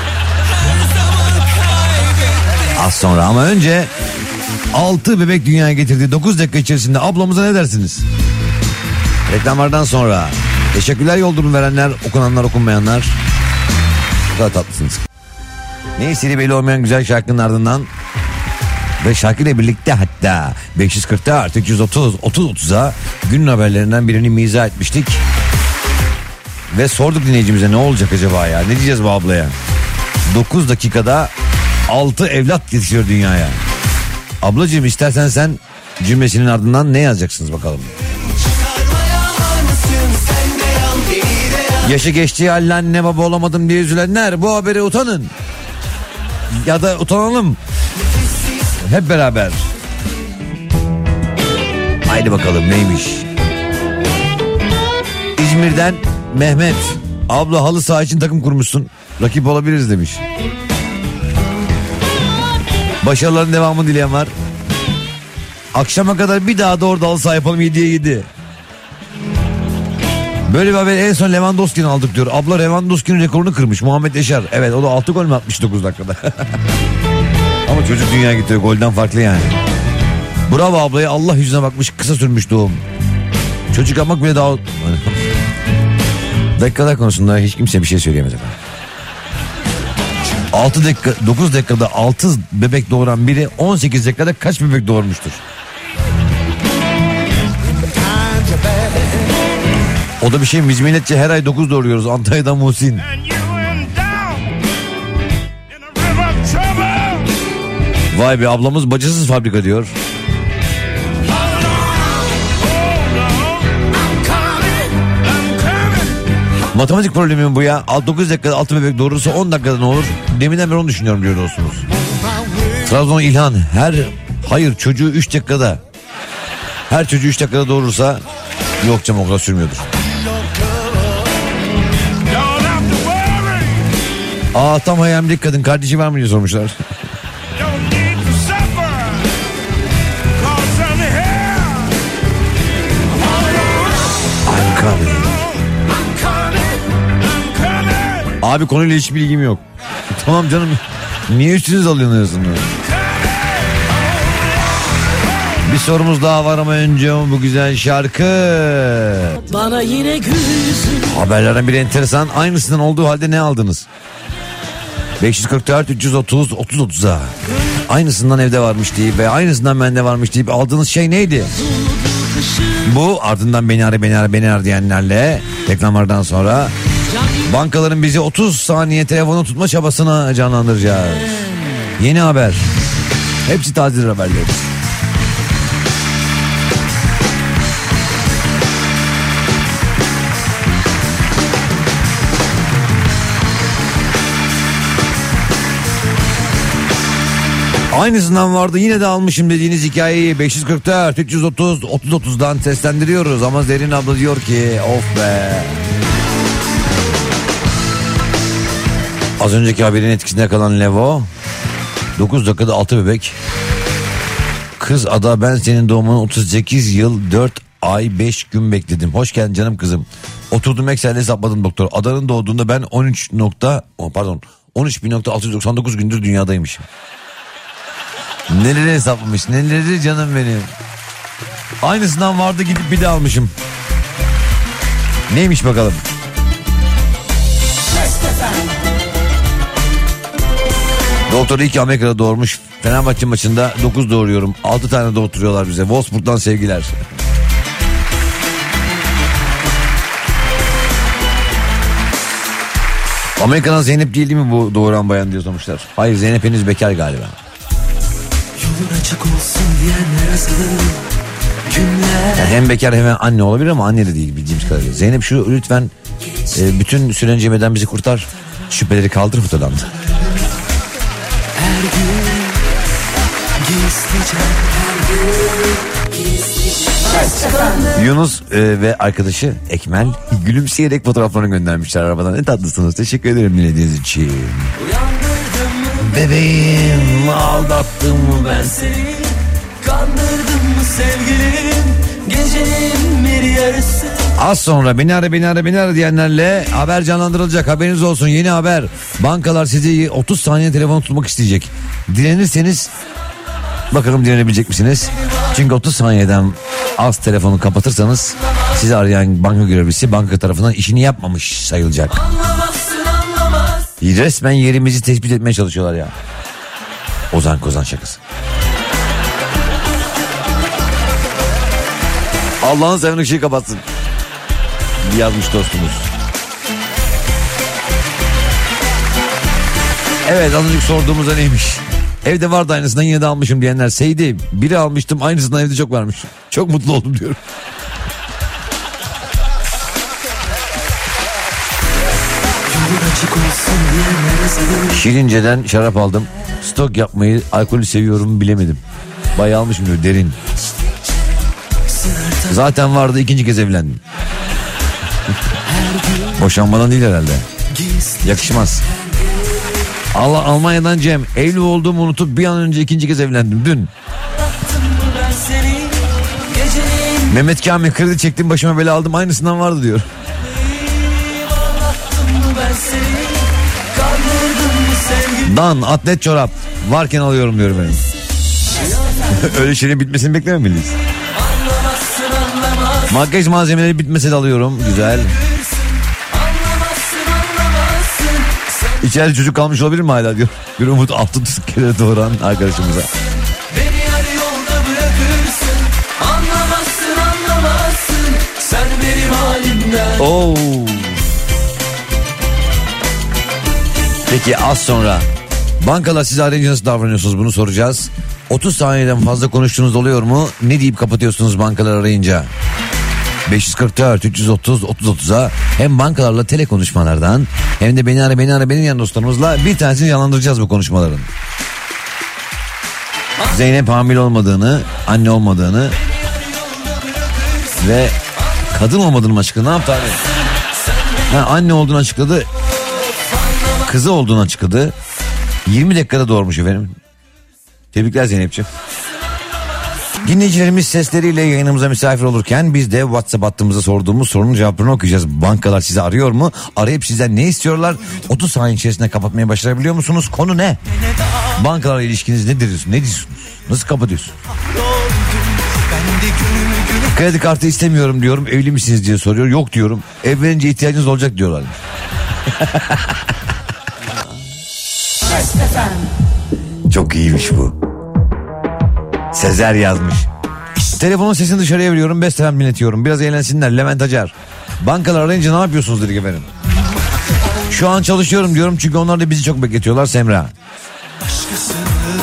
S3: Az sonra ama önce altı bebek dünyaya getirdiği dokuz dakika içerisinde ablamıza ne dersiniz? Reklamlardan sonra teşekkürler yol durum verenler, okunanlar, okunmayanlar. Bu kadar tatlısınız. Neyse, belli olmayan güzel şarkının ardından ve şarkıyla birlikte hatta beş yüz kırk dört üç yüz otuz otuz otuza günün haberlerinden birini mizah etmiştik. Ve sorduk dinleyicimize, ne olacak acaba ya? Ne diyeceğiz bu ablaya? dokuz dakikada altı evlat yetişiyor dünyaya. Ablacığım, istersen sen cümlesinin ardından ne yazacaksınız bakalım. Yaşı geçtiği halde anne baba olamadım diye üzülenler, bu habere utanın. Ya da utanalım. Hep beraber. Haydi bakalım neymiş? İzmir'den Mehmet. Abla, halı saha için takım kurmuşsun. Rakip olabiliriz demiş. Başarıların devamını dileyen var. Akşama kadar bir daha da orada halı saha yapalım, yediye yedi. Böyle bir haber en son Lewandowski'ni aldık diyor. Abla Lewandowski'nin rekorunu kırmış. Muhammed Eşer. Evet, o da altı gol mü atmış dokuz dakikada. Ama çocuk dünyaya gidiyor, golden farklı yani. Bravo ablaya, Allah yüzüne bakmış, kısa sürmüş doğum. Çocuk yapmak bile daha... Dakikalar konusunda hiç kimse bir şey söyleyemez efendim. altı dakika, dokuz dakikada altı bebek doğuran biri on sekiz dakikada kaç bebek doğurmuştur? O da bir şey mi? Biz milletçe her ay dokuz doğuruyoruz. Antalya'dan Muhsin. Vay be, ablamız bacasız fabrika diyor. Matematik problemi mi bu ya? dokuz dakikada altı bebek doğurursa on dakikada ne olur? Deminden beri onu düşünüyorum diyor dostumuz. Trabzon İlhan, her hayır çocuğu üç dakikada. Her çocuğu üç dakikada doğurursa yok canım, o kadar sürmüyordur. Aa, tam hayalimdeki kadın kardeşi var mı diye sormuşlar. I'm coming. Abi, konuyla hiç bilgim yok. Tamam canım, niye üstünüz alıyorsunuz? Bir sorumuz daha var ama önce bu güzel şarkı.
S8: Bana yine gülsün.
S3: Haberlerden biri enteresan. Aynısından olduğu halde ne aldınız? beş yüz kırk dört üç yüz otuz otuz otuza aynısından evde varmış deyip ve aynısından bende varmış deyip aldığınız şey neydi? Bu ardından beni ara beni ara beni ara diyenlerle reklamlardan sonra bankaların bizi otuz saniye telefonu tutma çabasına canlandıracağız. Yeni haber. Hepsi taze haberler. Aynısından vardı yine de almışım dediğiniz hikayeyi beş yüz kırk dört üç yüz otuz otuz otuzdan seslendiriyoruz. Ama Zerrin abla diyor ki of be. Az önceki haberin etkisinde kalan Levo dokuz dakikada altı bebek. Kız Ada, ben senin doğumunu otuz sekiz yıl dört ay beş gün bekledim. Hoş geldin canım kızım. Oturdum Excel'de hesapladım doktor. Ada'nın doğduğunda ben on üç nokta pardon on üç bin altı yüz doksan dokuz gündür dünyadaymışım. Neleri hesaplamış, neleri canım benim. Aynısından vardı, gidip bir de almışım. Neymiş bakalım. Doktor iyi ki Amerika'da doğurmuş. Fenerbahçe maçında dokuz doğuruyorum. altı tane doğurtuyorlar bize. Wolfsburg'dan sevgiler. Amerika'dan Zeynep değil mi bu doğuran bayan diye sormuşlar. Hayır, Zeynep henüz bekar galiba.
S7: Yolun açık olsun diyenler azalır.
S3: Yani hem bekar hem anne olabilir ama anne de değil bildiğimiz kadarıyla. Zeynep şu lütfen e, bütün sürencemeden bizi kurtar. Şüpheleri kaldır fotoğrafdan.
S7: Her gün gizlice, her gün gizlice.
S3: Yunus e, ve arkadaşı Ekmel gülümseyerek fotoğraflarını göndermişler arabadan. Ne tatlısınız, teşekkür ederim dinlediğiniz için. Bebeğim, aldattım mı ben seni?
S7: Kandırdım mı sevgilim? Gecenin bir yarısı.
S3: Az sonra beni ara beni ara beni ara diyenlerle haber canlandırılacak, haberiniz olsun. Yeni haber, bankalar sizi otuz saniye telefon tutmak isteyecek. Direnirseniz bakalım direnebilecek misiniz? Çünkü otuz saniyeden az telefonu kapatırsanız sizi arayan banka görevlisi banka tarafından işini yapmamış sayılacak. Resmen yerimizi tespit etmeye çalışıyorlar ya. Ozan Kozan şakası. Allah'ın seven ışığı kapatsın yazmış dostumuz. Evet, az önce sorduğumuzda neymiş? Evde vardı aynısından, yine de almışım diyenler. Seydi, biri almıştım, aynısından evde çok varmış. Çok mutlu oldum diyorum. Şirince'den şarap aldım. Stok yapmayı, alkolü seviyorum bilemedim. Bayağı almışım diyor, derin. Zaten vardı, ikinci kez evlendim. Boşanmadan değil herhalde. Yakışmaz. Allah, Almanya'dan Cem, evli olduğumu unutup bir an önce ikinci kez evlendim dün. Mehmet Kamil, kredi çektim başıma bela aldım, aynısından vardı diyor. Dan atlet çorap varken alıyorum diyorum benim. Öyle şeylerin bitmesini beklememeliyiz. Makyaj malzemeleri bitmese de alıyorum. Güzel. İçeride çocuk kalmış olabilir mi hala diyor. Bir umut altı tutuk kere doğuran arkadaşımıza.
S7: Beni yarı yolda bırakırsın. Anlamazsın anlamazsın. Sen benim halimden.
S3: Oo. Peki az sonra bankalar size arayınca nasıl davranıyorsunuz, bunu soracağız. otuz saniyeden fazla konuştuğunuz oluyor mu? Ne deyip kapatıyorsunuz bankalar arayınca? beş yüz kırk dört üç yüz otuz otuz otuza hem bankalarla tele konuşmalardan hem de beni ara beni ara benim yan dostlarımızla bir tanesini yalandıracağız bu konuşmaların. Zeynep hamile olmadığını, anne olmadığını ve kadın olmadığını açıkladı. Ne yaptı abi? Ha, anne olduğunu açıkladı. Kızı olduğunu açıkladı. yirmi dakikada doğurmuş efendim. Tebrikler Zeynep'ciğim. Dinleyicilerimiz sesleriyle yayınımıza misafir olurken biz de WhatsApp hattımıza sorduğumuz sorunun cevaplarını okuyacağız. Bankalar sizi arıyor mu? Arayıp sizden ne istiyorlar? otuz saniye içerisinde kapatmayı başarabiliyor musunuz? Konu ne? Bankalarla ilişkiniz nedir? Ne diyorsunuz? Nasıl kapatıyorsunuz? Kredi kartı istemiyorum diyorum. Evli misiniz diye soruyor. Yok diyorum. Evlenince ihtiyacınız olacak diyorlar. Çok iyiymiş bu. Sezer yazmış. Telefonun sesini dışarıya veriyorum, Best Efem dinletiyorum. Biraz eğlensinler. Levent Acar. Bankalar arayınca ne yapıyorsunuz dedik efendim. Şu an çalışıyorum diyorum çünkü onlar da bizi çok bekletiyorlar. Semra.
S7: Başkasının,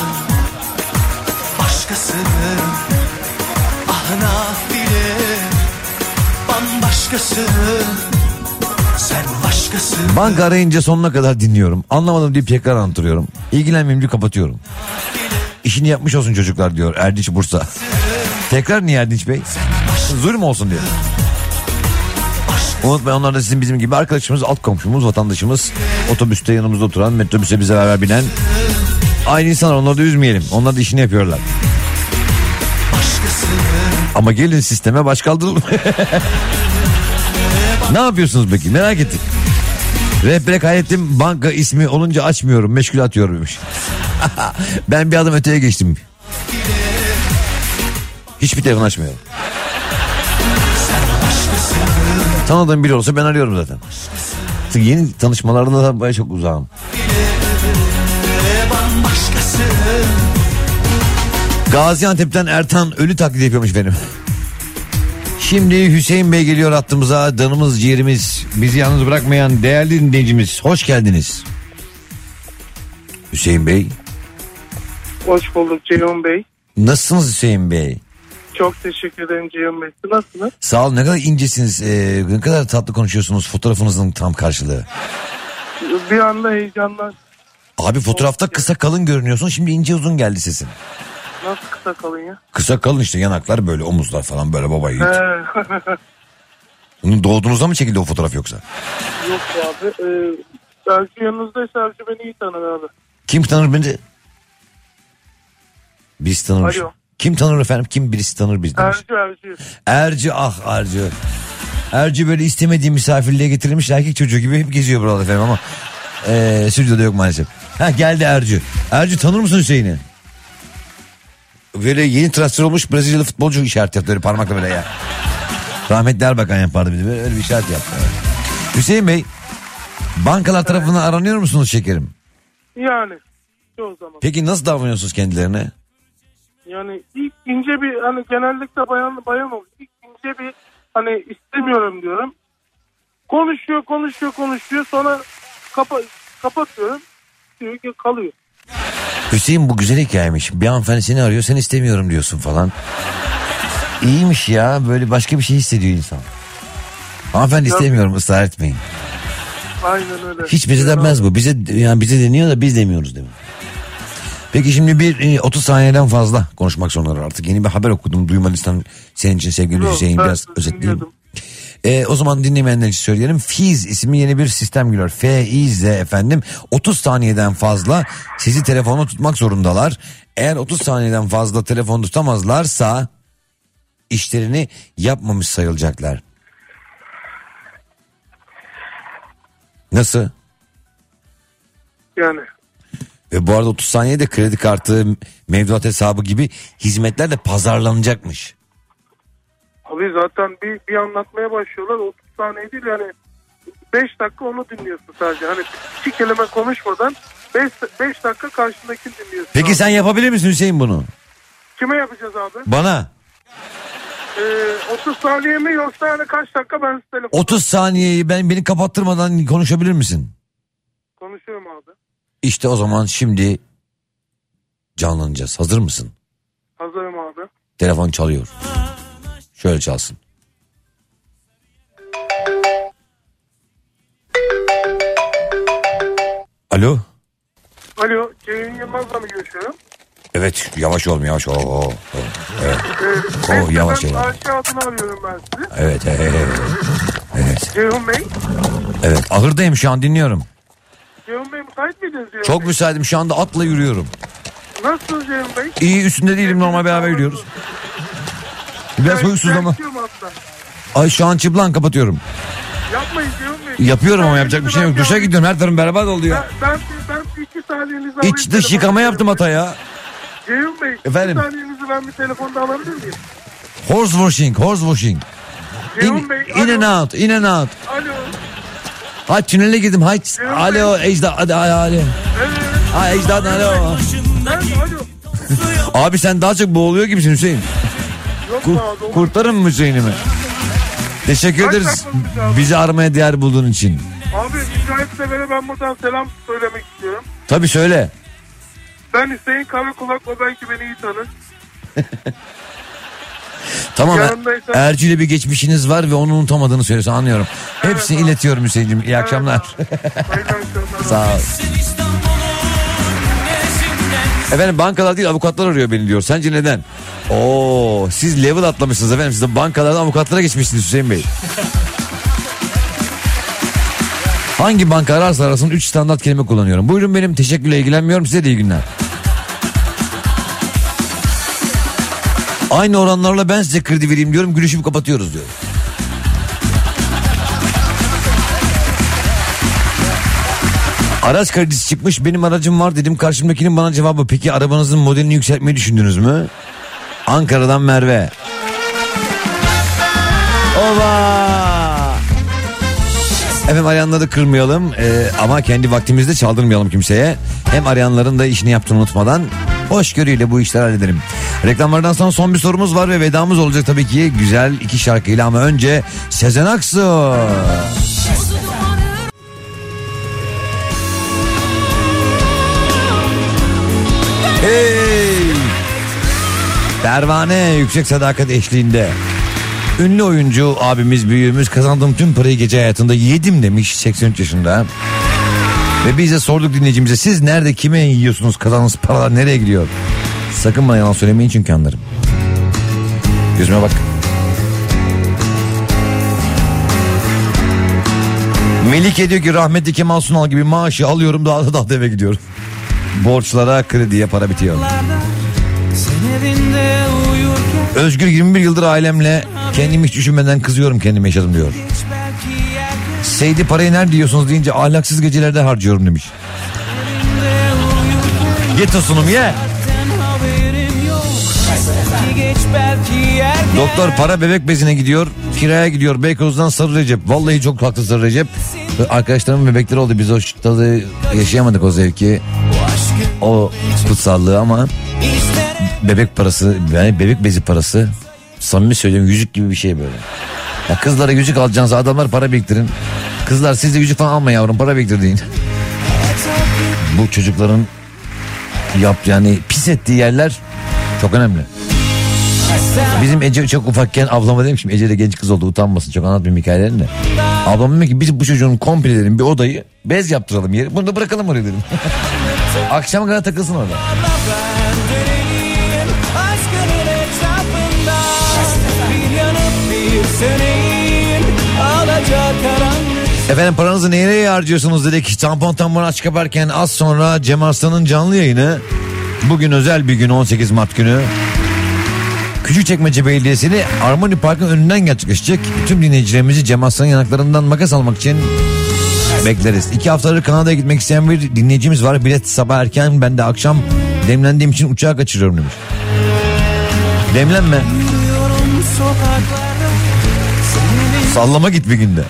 S7: başkasının ahına bile bambaşkasının, sen başkasının.
S3: Banka arayınca sonuna kadar dinliyorum. Anlamadım deyip tekrar anlatırıyorum. İlgilenmeyeyim diye kapatıyorum. İşini yapmış olsun çocuklar diyor Erdinç Bursa. Tekrar niye Erdinç Bey? Zulüm olsun diye. Unutmayın, onlar da sizin bizim gibi arkadaşımız, alt komşumuz, vatandaşımız. Otobüste yanımızda oturan, metrobüse bize beraber binen aynı insanlar, onları da üzmeyelim. Onlar da işini yapıyorlar. Ama gelin sisteme baş kaldıralım. Ne yapıyorsunuz peki, merak ettik. Rehbere kaydettim, banka ismi olunca açmıyorum, meşgul atıyorum. Ben bir adım öteye geçtim. Hiçbir telefon açmıyorum. Tanıdığım biri olsa ben arıyorum zaten. Yeni tanışmalarında da bayağı çok uzağım. Gaziantep'ten Ertan ölü taklidi yapıyormuş benim. Şimdi Hüseyin Bey geliyor hattımıza. Danımız ciğerimiz, bizi yalnız bırakmayan değerli dinleyicimiz. Hoş geldiniz. Hüseyin Bey.
S9: Hoş bulduk Ceyhun Bey.
S3: Nasılsınız Hüseyin Bey?
S9: Çok teşekkür ederim Ceyhun Bey. Siz nasılsınız?
S3: Sağ olun, ne kadar incesiniz. Ee, ne kadar tatlı konuşuyorsunuz. Fotoğrafınızın tam karşılığı.
S9: Bir anda heyecandan.
S3: Abi fotoğrafta kısa kalın görünüyorsun. Şimdi ince uzun geldi sesin.
S9: Nasıl kısa kalın ya?
S3: Kısa kalın işte, yanaklar böyle, omuzlar falan böyle baba yiğit.
S9: He.
S3: Bunun doğduğunuzda mı çekildi o fotoğraf yoksa?
S9: Yok abi. Ee, Ercü yanınızdaysa Ercü beni iyi tanır abi.
S3: Kim tanır beni? Biz tanırmış.
S9: Alo.
S3: Kim tanır efendim? Kim birisi tanır biz demiş.
S9: Ercü Ercü.
S3: Ercü, ah Ercü. Ercü böyle istemediği misafirliğe getirilmiş erkek çocuğu gibi hep geziyor burada efendim ama ee, stüdyoda yok maalesef. Ha geldi Ercü. Ercü tanır mısın Hüseyin'i? Böyle yeni transfer olmuş Brezilyalı futbolcu işaret yaptı öyle parmakla böyle ya. Rahmetli Erbakan yapardı bir de böyle öyle bir işaret yaptı. Hüseyin Bey, bankalar tarafından aranıyor musunuz şekerim?
S9: Yani çoğu zaman.
S3: Peki nasıl davranıyorsunuz kendilerine?
S9: Yani ilk ince bir, hani genellikle bayan bayan olur. İlk ince bir hani istemiyorum diyorum. Konuşuyor konuşuyor konuşuyor sonra kapa, kapatıyorum. Diyor ki kalıyor.
S3: Hüseyin, bu güzel hikayemiş. Bir hanımefendi seni arıyor, sen istemiyorum diyorsun falan. İyiymiş ya, böyle başka bir şey hissediyor insan. Hanımefendi
S9: Ya,
S3: istemiyorum, ısrar etmeyin.
S9: Aynen öyle.
S3: Hiç bize denmez bu. Bize yani bize deniyor da biz demiyoruz değil mi? Peki şimdi bir otuz saniyeden fazla konuşmak zorunda artık. Yeni bir haber okudum. Duymadıysan senin için sevgili
S9: Yok,
S3: Hüseyin,
S9: ben
S3: biraz özetleyeyim.
S9: dinliyordum.
S3: Ee, o zaman dinlemeyenler için söyleyelim. Fiz isimli yeni bir sistem geliyor. F İ Z efendim. otuz saniyeden fazla sizi telefonla tutmak zorundalar. Eğer otuz saniyeden fazla telefon tutamazlarsa işlerini yapmamış sayılacaklar. Nasıl?
S9: Yani.
S3: Ve bu arada otuz saniyede kredi kartı, mevduat hesabı gibi hizmetler de pazarlanacakmış.
S9: Abi zaten bir, bir anlatmaya başlıyorlar, otuz saniye değil yani beş dakika onu dinliyorsun sadece. Hani iki kelime konuşmadan beş dakika karşındakini dinliyorsun.
S3: Peki
S9: abi.
S3: sen yapabilir misin Hüseyin bunu?
S9: Kime yapacağız abi?
S3: Bana.
S9: Ee, otuz saniye mi yoksa hani kaç dakika ben size telefon...
S3: otuz saniyeyi ben beni kapattırmadan konuşabilir misin?
S9: Konuşuyorum abi.
S3: İşte o zaman şimdi canlanacağız. Hazır mısın?
S9: Hazırım abi.
S3: Telefon çalıyor. Şöyle çalsın. Alo.
S9: Alo, Ceyhun Yılmaz'la mı görüşüyorum?
S3: Evet, yavaş ol yavaş ol. Oo, oo. Evet.
S9: Ee,
S3: Oh, yavaş
S9: ben
S3: yavaş.
S9: Ayşe adını arıyorum ben sizi.
S3: Evet, evet, evet. Evet.
S9: Ceyhun Bey.
S3: Evet, ahırdayım şu an, dinliyorum.
S9: Ceyhun Bey müsait miydiniz Ceyhun
S3: Çok
S9: Bey?
S3: müsaitim, şu anda atla yürüyorum.
S9: Nasılsınız Ceyhun Bey?
S3: İyi, üstünde değilim, normal beraber yürüyoruz. Biraz huysuz ama.
S9: Bekliyorum hatta.
S3: Ay şu an çıplan kapatıyorum.
S9: Yapmayın Ceyhun Bey.
S3: Yapıyorum ama yapacak bir şey yok. Duşa gidiyorum, her tarafım berbat oldu ya.
S9: Ben, ben, ben iki saniyenizi alayım.
S3: İç dış yıkama yaptım hata ya.
S9: Ceyhun Bey,
S3: Efendim?
S9: iki saniyenizi ben bir telefonda alabilir miyim?
S3: Horse washing, horse washing.
S9: Ceyhun
S3: In,
S9: Bey,
S3: in and out, in and out.
S9: Alo.
S3: Hay tünele girdim, hay. Alo Ejda, hadi hadi hadi.
S9: Evet.
S3: Hay Ejda, alo.
S9: Ben alo.
S3: Abi sen daha çok boğuluyor gibisin Hüseyin.
S9: Yok
S3: Kur,
S9: abi.
S3: kurtarın mı Hüseyin'imi? Teşekkür
S9: Kaç
S3: ederiz
S9: dakika olmuş abi?
S3: bizi aramaya değer bulduğun için.
S9: Abi müsaitse bana ben buradan selam söylemek istiyorum.
S3: Tabii söyle.
S9: Ben Hüseyin Karakulak, o belki beni iyi tanır.
S3: Tamam,
S9: Yanındaysa-
S3: Ercü ile bir geçmişiniz var ve onu unutamadığını söylüyorsun, anlıyorum. Hepsini
S9: abi.
S3: iletiyorum Hüseyin'cim. İyi akşamlar.
S9: Hayırlı akşamlar.
S3: Sağ ol. Efendim bankalar değil, avukatlar arıyor beni diyor. Sence neden? Oo, siz level atlamışsınız efendim. Siz de bankalardan avukatlara geçmişsiniz Hüseyin Bey. Hangi banka ararsa arasın üç standart kelime kullanıyorum. Buyurun benim, teşekkürle ilgilenmiyorum, size de iyi günler. Aynı oranlarla ben size kredi vereyim diyorum, gülüşüp kapatıyoruz diyor. Araç kredisi çıkmış, benim aracım var dedim, karşımdakinin bana cevabı peki arabanızın modelini yükseltmeyi düşündünüz mü? Ankara'dan Merve. Ova! Efendim arayanları kırmayalım ee, ama kendi vaktimizde çaldırmayalım kimseye. Hem arayanların da işini yaptığını unutmadan hoşgörüyle bu işleri halledelim. Reklamlardan sonra son bir sorumuz var ve vedamız olacak tabii ki güzel iki şarkıyla, ama önce Sezen Aksu. Hey! Pervane yüksek sadakat eşliğinde. Ünlü oyuncu abimiz, büyüğümüz kazandığım tüm parayı gece hayatında yedim demiş, seksen üç yaşında. Ve biz de sorduk dinleyicimize, siz nerede kime yiyorsunuz, kazandığınız paralar nereye gidiyor? Sakın bana yalan söylemeyin çünkü anlarım. Gözüme bak. Melike diyor ki rahmetli Kemal Sunal gibi maaşı alıyorum, daha da daha da eve gidiyorum. Borçlara, krediye para bitiyor. Özgür yirmi bir yıldır ailemle kendimi hiç düşünmeden kızıyorum, kendimi yaşadım diyor. Seydi parayı nerede yiyorsunuz deyince ahlaksız gecelerde harcıyorum demiş. Ye tosunum ye. Doktor para bebek bezine gidiyor, kiraya gidiyor Beykoz'dan Sarı Recep. Vallahi çok haklı Sarı Recep. Arkadaşlarımın bebekleri oldu, biz o tadı yaşayamadık, o zevki, o kutsallığı, ama bebek parası, yani bebek bezi parası, samimi söylüyorum, yüzük gibi bir şey böyle. Ya kızlara yüzük alacağınız adamlar para biriktirin. Kızlar siz de yüzük falan alma yavrum, para biriktirdiğin. Bu çocukların yap yani pis ettiği yerler çok önemli. Bizim Ece çok ufakken ablama demişim, Ece de genç kız oldu, utanmasın çok anlatmayayım hikayelerini de. Ablam dedim ki biz bu çocuğun komple dedim bir odayı bez yaptıralım yeri, bunu da bırakalım oraya dedim. Akşama kadar takılsın orada. Efendim paranızı nereye harcıyorsunuz dedik. Tampon tampon aç kaparken az sonra Cem Arslan'ın canlı yayını. Bugün özel bir gün, on sekiz Mart günü. Küçükçekmece Belediyesi'ni Armoni Park'ın önünden gerçekleşecek. Tüm dinleyicilerimizi Cem Arslan'ın yanaklarından makas almak için bekleriz. İki haftadır Kanada'ya gitmek isteyen bir dinleyicimiz var. Bilet sabah erken, ben de akşam demlendiğim için uçağı kaçırıyorum demiş. Demlenme. Sallama git bir günde.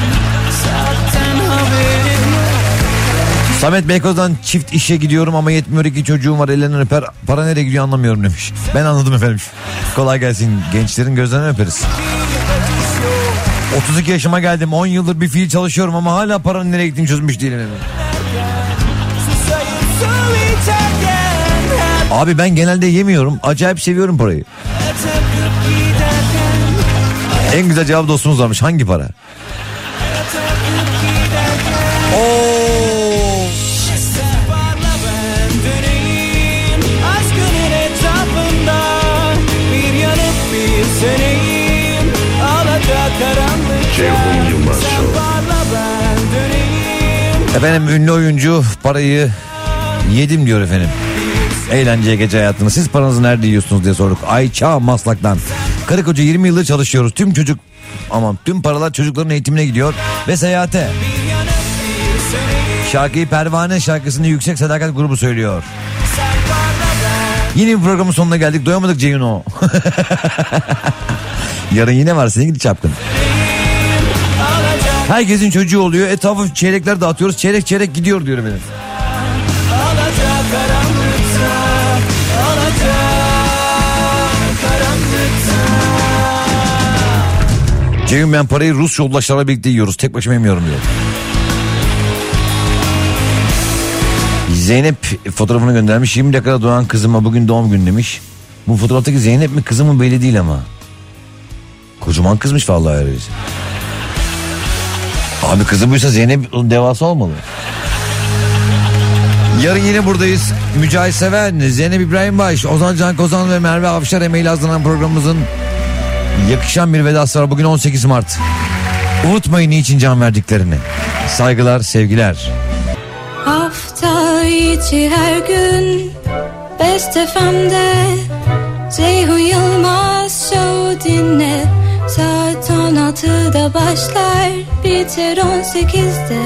S3: Samet Beykoz'dan çift işe gidiyorum ama yetmiyor, iki çocuğum var ellerinden öper, para nereye gidiyor anlamıyorum demiş. Ben anladım efendim. Kolay gelsin, gençlerin gözlerinden öperiz. otuz iki yaşıma geldim, on yıldır bir fiil çalışıyorum ama hala paranın nereye gittiğini çözmüş değilim efendim. Abi ben genelde yemiyorum, acayip seviyorum parayı. En güzel cevap dostumuz varmış, hangi para? Oo. Efendim ünlü oyuncu parayı yedim diyor efendim. Eğlenceye, gece hayatını. Siz paranızı nerede yiyorsunuz diye sorduk. Ayça Maslak'tan. Karı koca yirmi yıldır çalışıyoruz. Tüm çocuk aman tüm paralar çocukların eğitimine gidiyor ve seyahate. Şarkıyı Pervane şarkısını Yüksek Sadakat grubu söylüyor. Yine bir programın sonuna geldik. Doyamadık Ceyhun. Yarın yine var, senin gidi çapkın. Herkesin çocuğu oluyor. Etrafı çeyrekler dağıtıyoruz. Çeyrek çeyrek gidiyor diyor benim. Ceyhun ben parayı Rus yoldaşlarla birlikte yiyoruz. Tek başıma yemiyorum diyor. Zeynep fotoğrafını göndermiş. yirmi dakikada doğan kızıma bugün doğum günü demiş. Bu fotoğraftaki Zeynep mi kızı mı belli değil ama. Kocaman kızmış vallahi öyleyse. Abi kızı buysa Zeynep devası olmalı. Yarın yine buradayız. Mücahit Seven, Zeynep İbrahim Baş, Ozan Can Kozan ve Merve Avşar emeğiyle hazırlanan programımızın yakışan bir vedası var. Bugün on sekiz Mart. Unutmayın niçin can verdiklerini. Saygılar, sevgiler.
S5: Hafta içi her gün Best F M'de Ceyhun Yılmaz Show dinle. Saat on altıda başlar, biter on sekizde.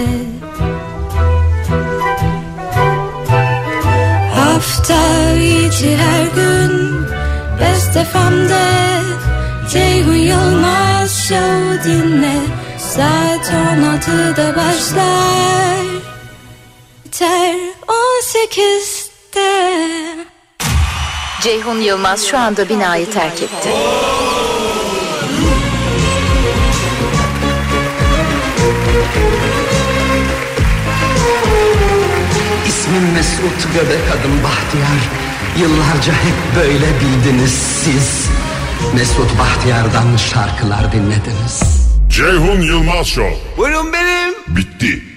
S5: Hafta içi her gün Best F M'de Ceyhun Yılmaz Show dinle. Saat on altıda başlar, biter on sekizde.
S6: Ceyhun Yılmaz şu anda binayı terk etti.
S10: İsmim Mesut, göbek adım Bahtiyar. Yıllarca hep böyle bildiniz siz. Mesut Bahtiyar'dan şarkılar dinlediniz.
S11: Ceyhun Yılmaz Show.
S10: Buyurun benim.
S11: Bitti.